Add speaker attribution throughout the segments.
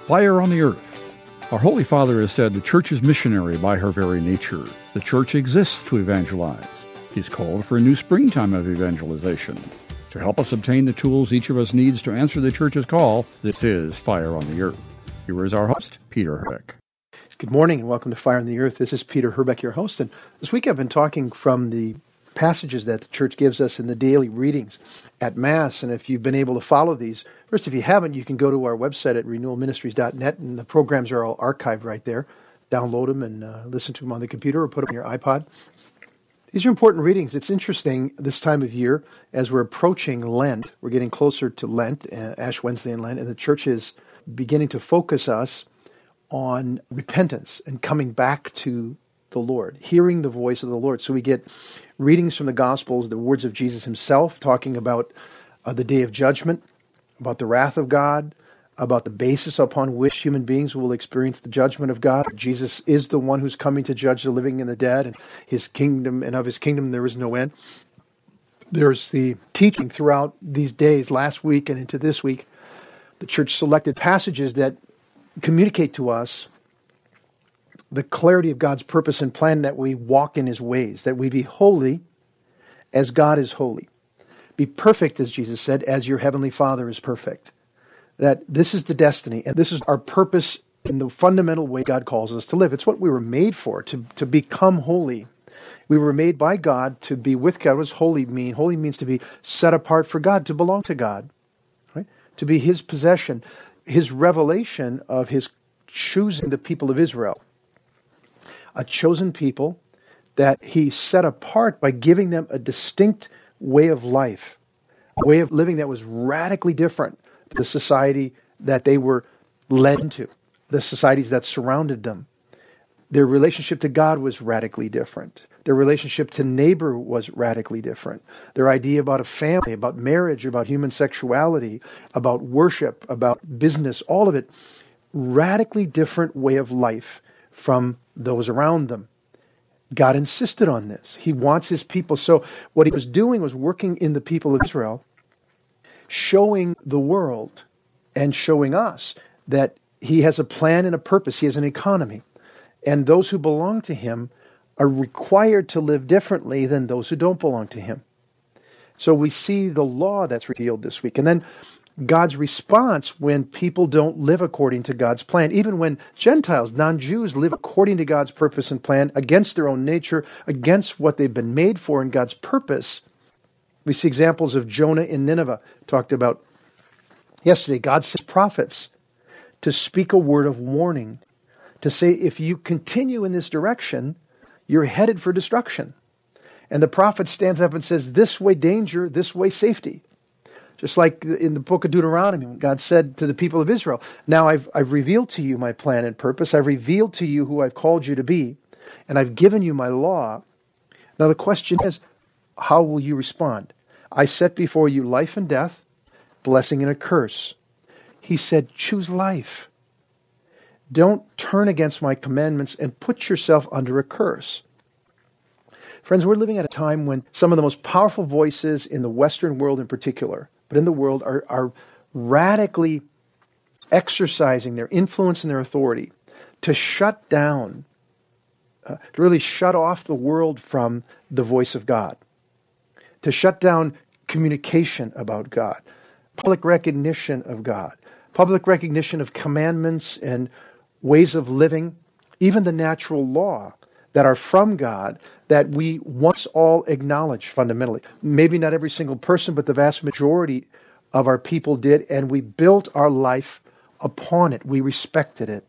Speaker 1: Fire on the Earth. Our Holy Father has said the Church is missionary by her very nature. The Church exists to evangelize. He's called for a new springtime of evangelization. To help us obtain the tools each of us needs to answer the Church's call, this is Fire on the Earth. Here is our host, Peter Herbeck.
Speaker 2: Good morning and welcome to Fire on the Earth. This is Peter Herbeck, your host. And this week I've been talking from the passages that the Church gives us in the daily readings at Mass. And if you've been able to follow these, first, if you haven't, you can go to our website at renewalministries.net, and the programs are all archived right there. Download them and listen to them on the computer or put them on your iPod. These are important readings. It's interesting this time of year as we're approaching Lent. We're getting closer to Lent, Ash Wednesday and Lent, and the Church is beginning to focus us on repentance and coming back to the Lord, hearing the voice of the Lord. So we get readings from the Gospels, the words of Jesus himself, talking about the day of judgment, about the wrath of God, about the basis upon which human beings will experience the judgment of God. Jesus is the one who's coming to judge the living and the dead, and his kingdom, and of his kingdom there is no end. There's the teaching throughout these days, last week and into this week. The Church selected passages that communicate to us the clarity of God's purpose and plan, that we walk in his ways, that we be holy as God is holy. Be perfect, as Jesus said, as your heavenly Father is perfect. That this is the destiny, and this is our purpose in the fundamental way God calls us to live. It's what we were made for, to become holy. We were made by God to be with God. What does holy mean? Holy means to be set apart for God, to belong to God, right? To be his possession, his revelation of his choosing the people of Israel. A chosen people that he set apart by giving them a distinct way of life, a way of living that was radically different from the society that they were led into, the societies that surrounded them. Their relationship to God was radically different. Their relationship to neighbor was radically different. Their idea about a family, about marriage, about human sexuality, about worship, about business, all of it, radically different way of life from those around them. God insisted on this. He wants his people. So what he was doing was working in the people of Israel, showing the world and showing us that he has a plan and a purpose. He has an economy. And those who belong to him are required to live differently than those who don't belong to him. So we see the law that's revealed this week. And then God's response when people don't live according to God's plan, even when Gentiles, non-Jews, live according to God's purpose and plan, against their own nature, against what they've been made for in God's purpose. We see examples of Jonah in Nineveh, talked about yesterday. God sends prophets to speak a word of warning, to say, if you continue in this direction, you're headed for destruction. And the prophet stands up and says, this way danger, this way safety. Just like in the book of Deuteronomy, when God said to the people of Israel, now I've revealed to you my plan and purpose. I've revealed to you who I've called you to be, and I've given you my law. Now the question is, how will you respond? I set before you life and death, blessing and a curse. He said, choose life. Don't turn against my commandments and put yourself under a curse. Friends, we're living at a time when some of the most powerful voices in the Western world in particular, but in the world, are radically exercising their influence and their authority to shut down, to really shut off the world from the voice of God, to shut down communication about God, public recognition of God, public recognition of commandments and ways of living, even the natural law that are from God, that we once all acknowledged fundamentally. Maybe not every single person, but the vast majority of our people did, and we built our life upon it. We respected it.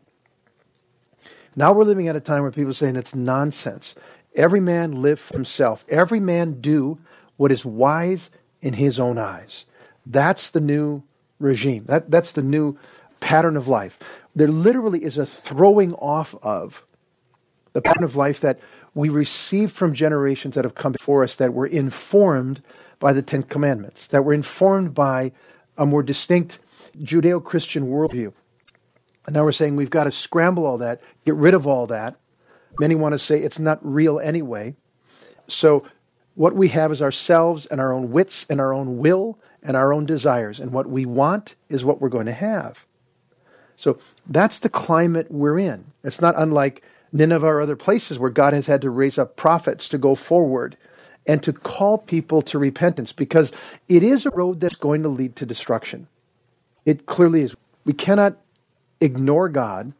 Speaker 2: Now we're living at a time where people are saying that's nonsense. Every man live for himself. Every man do what is wise in his own eyes. That's the new regime. That's the new pattern of life. There literally is a throwing off of the pattern of life that we received from generations that have come before us, that were informed by the Ten Commandments, that were informed by a more distinct Judeo-Christian worldview. And now we're saying we've got to scramble all that, get rid of all that. Many want to say it's not real anyway. So what we have is ourselves and our own wits and our own will and our own desires. And what we want is what we're going to have. So that's the climate we're in. It's not unlike Nineveh or other places where God has had to raise up prophets to go forward and to call people to repentance, because it is a road that's going to lead to destruction. It clearly is. We cannot ignore God.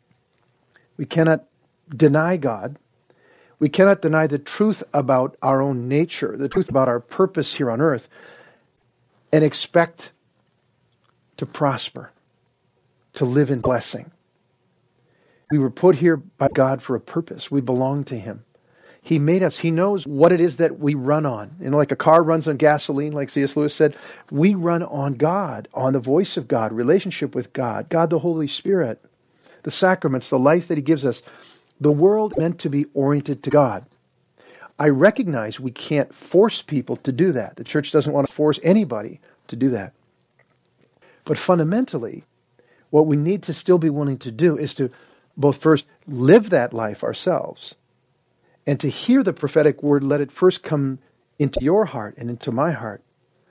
Speaker 2: We cannot deny God. We cannot deny the truth about our own nature, the truth about our purpose here on earth, and expect to prosper, to live in blessing. We were put here by God for a purpose. We belong to Him. He made us. He knows what it is that we run on. Like a car runs on gasoline, like C.S. Lewis said, we run on God, on the voice of God, relationship with God, God the Holy Spirit, the sacraments, the life that He gives us. The world meant to be oriented to God. I recognize we can't force people to do that. The church doesn't want to force anybody to do that. But fundamentally, what we need to still be willing to do is to both first live that life ourselves, and to hear the prophetic word, let it first come into your heart and into my heart.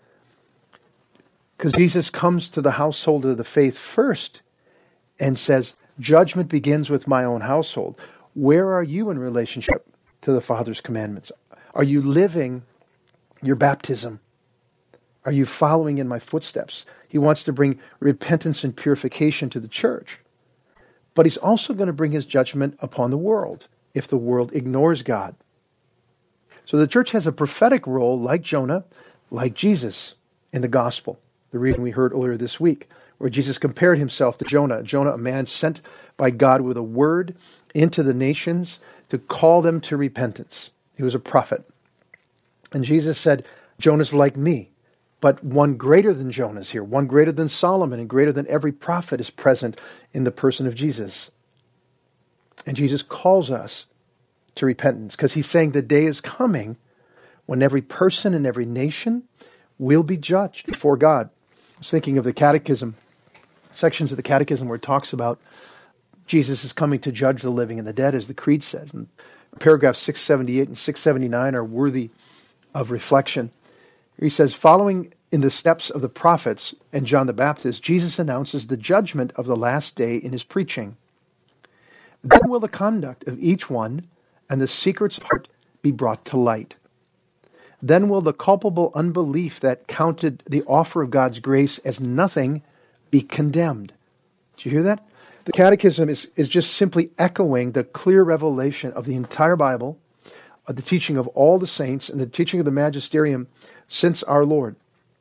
Speaker 2: Because Jesus comes to the household of the faith first and says, judgment begins with my own household. Where are you in relationship to the Father's commandments? Are you living your baptism? Are you following in my footsteps? He wants to bring repentance and purification to the church. But He's also going to bring His judgment upon the world if the world ignores God. So the church has a prophetic role like Jonah, like Jesus in the gospel. The reading we heard earlier this week, where Jesus compared Himself to Jonah. Jonah, a man sent by God with a word into the nations to call them to repentance. He was a prophet. And Jesus said, Jonah's like me, but one greater than Jonah is here, one greater than Solomon and greater than every prophet is present in the person of Jesus. And Jesus calls us to repentance because He's saying the day is coming when every person and every nation will be judged before God. I was thinking of the catechism, sections of the catechism where it talks about Jesus is coming to judge the living and the dead, as the Creed says. And paragraphs 678 and 679 are worthy of reflection. He says, following in the steps of the prophets and John the Baptist, Jesus announces the judgment of the last day in His preaching. Then will the conduct of each one and the secrets of heart be brought to light. Then will the culpable unbelief that counted the offer of God's grace as nothing be condemned. Did you hear that? The Catechism is just simply echoing the clear revelation of the entire Bible, of the teaching of all the saints, and the teaching of the Magisterium since our Lord.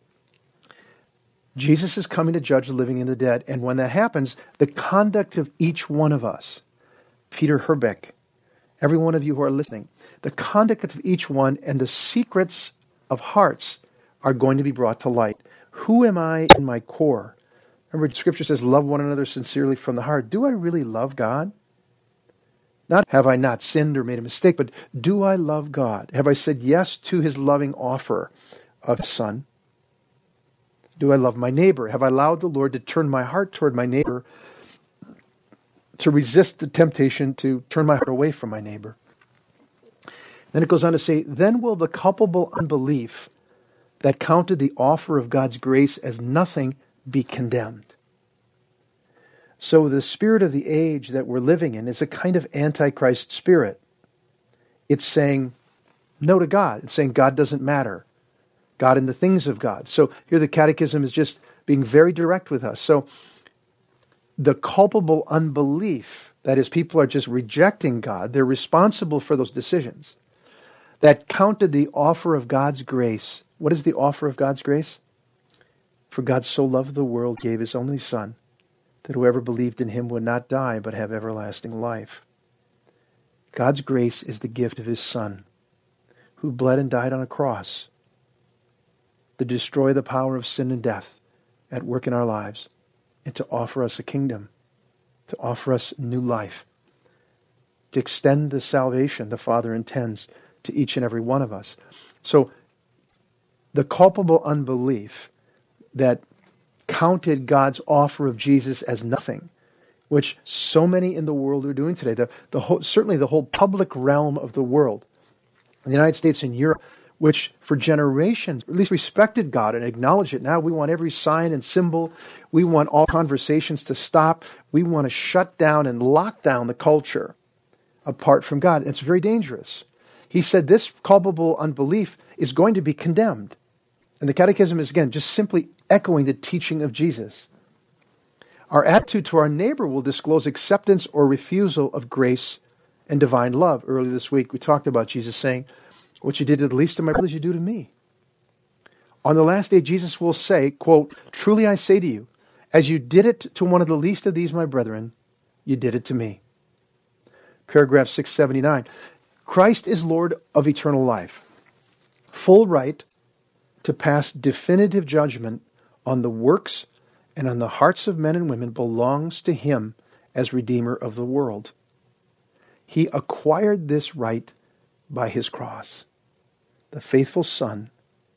Speaker 2: Jesus is coming to judge the living and the dead, and when that happens, the conduct of each one of us, Peter Herbeck, every one of you who are listening, the conduct of each one and the secrets of hearts are going to be brought to light. Who am I in my core? Remember, Scripture says, love one another sincerely from the heart. Do I really love God? Not have I not sinned or made a mistake, but do I love God? Have I said yes to His loving offer of His Son? Do I love my neighbor? Have I allowed the Lord to turn my heart toward my neighbor, to resist the temptation to turn my heart away from my neighbor? Then it goes on to say, then will the culpable unbelief that counted the offer of God's grace as nothing be condemned. So the spirit of the age that we're living in is a kind of antichrist spirit. It's saying no to God. It's saying God doesn't matter. God and the things of God. So here the Catechism is just being very direct with us. So the culpable unbelief, that is, people are just rejecting God, they're responsible for those decisions, that counted the offer of God's grace. What is the offer of God's grace? For God so loved the world, gave His only Son, that whoever believed in Him would not die, but have everlasting life. God's grace is the gift of His Son, who bled and died on a cross to destroy the power of sin and death at work in our lives, and to offer us a kingdom, to offer us new life, to extend the salvation the Father intends to each and every one of us. So the culpable unbelief that counted God's offer of Jesus as nothing, which so many in the world are doing today, certainly the whole public realm of the world, in the United States and Europe, which for generations at least respected God and acknowledged it. Now we want every sign and symbol. We want all conversations to stop. We want to shut down and lock down the culture apart from God. It's very dangerous. He said this culpable unbelief is going to be condemned. And the Catechism is, again, just simply echoing the teaching of Jesus. Our attitude to our neighbor will disclose acceptance or refusal of grace and divine love. Earlier this week, we talked about Jesus saying, what you did to the least of my brothers, you do to me. On the last day, Jesus will say, quote, truly I say to you, as you did it to one of the least of these my brethren, you did it to me. Paragraph 679. Christ is Lord of eternal life. Full right to pass definitive judgment on the works and on the hearts of men and women belongs to him as Redeemer of the world. He acquired this right by his cross. The faithful Son,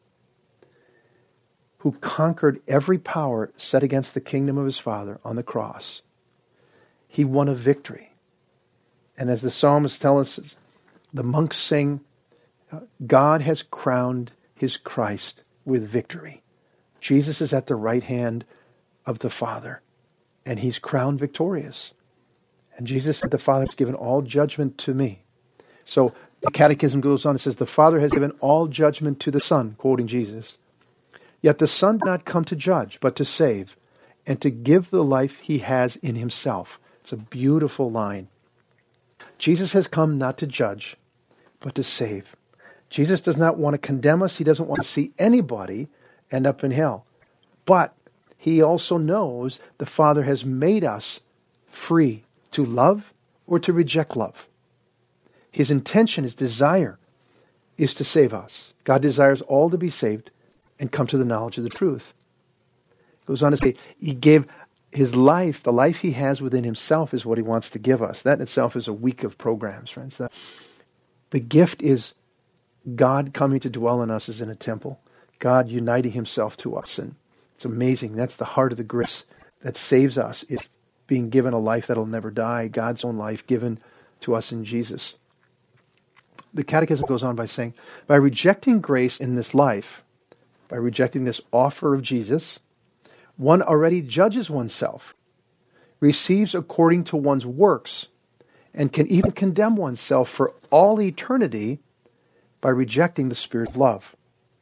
Speaker 2: who conquered every power set against the kingdom of his Father on the cross. He won a victory. And as the psalmist tells us, the monks sing, God has crowned his Christ with victory. Jesus is at the right hand of the Father, and he's crowned victorious. And Jesus said, the Father has given all judgment to me. So the Catechism goes on, it says, the Father has given all judgment to the Son, quoting Jesus. Yet the Son did not come to judge, but to save, and to give the life he has in himself. It's a beautiful line. Jesus has come not to judge, but to save. Jesus does not want to condemn us. He doesn't want to see anybody end up in hell. But he also knows the Father has made us free to love or to reject love. His intention, his desire, is to save us. God desires all to be saved and come to the knowledge of the truth. It goes on to say, he gave his life, the life he has within himself is what he wants to give us. That in itself is a week of programs, friends. The gift is God coming to dwell in us as in a temple. God uniting himself to us. And it's amazing. That's the heart of the grace that saves us. It's being given a life that'll never die, God's own life given to us in Jesus. The Catechism goes on by saying, by rejecting grace in this life, by rejecting this offer of Jesus, one already judges oneself, receives according to one's works, and can even condemn oneself for all eternity by rejecting the Spirit of love.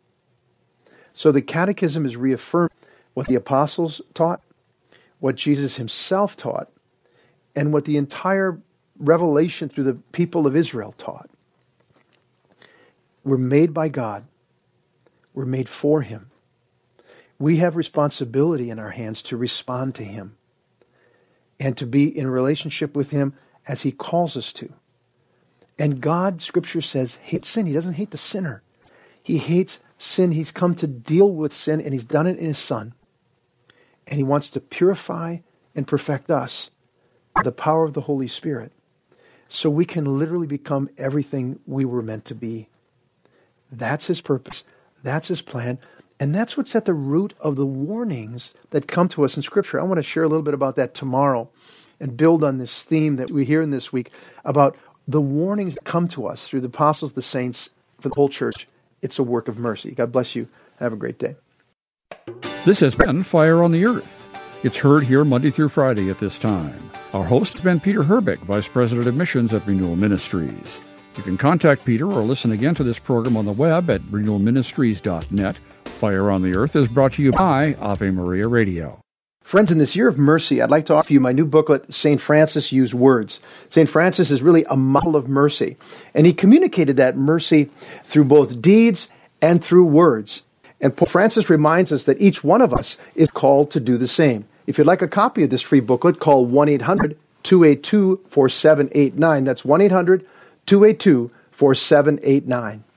Speaker 2: So the Catechism is reaffirming what the apostles taught, what Jesus himself taught, and what the entire revelation through the people of Israel taught. We're made by God. We're made for him. We have responsibility in our hands to respond to him and to be in relationship with him as he calls us to. And God, Scripture says, hates sin. He doesn't hate the sinner. He hates sin. He's come to deal with sin, and he's done it in his Son. And he wants to purify and perfect us by the power of the Holy Spirit so we can literally become everything we were meant to be. That's his purpose. That's his plan. And that's what's at the root of the warnings that come to us in Scripture. I want to share a little bit about that tomorrow and build on this theme that we hear in this week about the warnings that come to us through the apostles, the saints, for the whole church. It's a work of mercy. God bless you. Have a great day.
Speaker 1: This has been Fire on the Earth. It's heard here Monday through Friday at this time. Our host has been Peter Herbeck, Vice President of Missions at Renewal Ministries. You can contact Peter or listen again to this program on the web at renewalministries.net. Fire on the Earth is brought to you by Ave Maria Radio.
Speaker 2: Friends, in this year of mercy, I'd like to offer you my new booklet, St. Francis Used Words. St. Francis is really a model of mercy, and he communicated that mercy through both deeds and through words. And Pope Francis reminds us that each one of us is called to do the same. If you'd like a copy of this free booklet, call 1-800-282-4789. That's 1-800-282-4789.